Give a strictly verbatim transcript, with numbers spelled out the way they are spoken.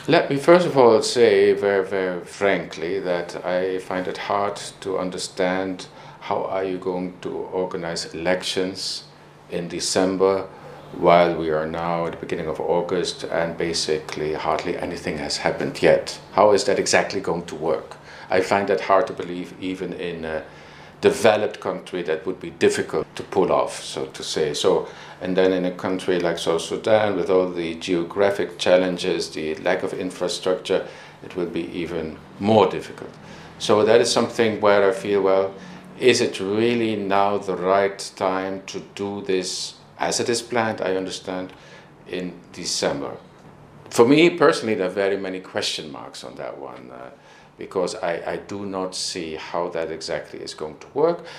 Let me first of all say very, very frankly that I find it hard to understand how are you going to organize elections in December while we are now at the beginning of August and basically hardly anything has happened yet. How is that exactly going to work? I find that hard to believe even in a developed country that would be difficult to pull off, so to say. So, and then in a country like South Sudan with all the geographic challenges, the lack of infrastructure, it will be even more difficult. So that is something where I feel, well, is it really now the right time to do this as it is planned, I understand, in December? For me personally, there are very many question marks on that one, uh, because I, I do not see how that exactly is going to work.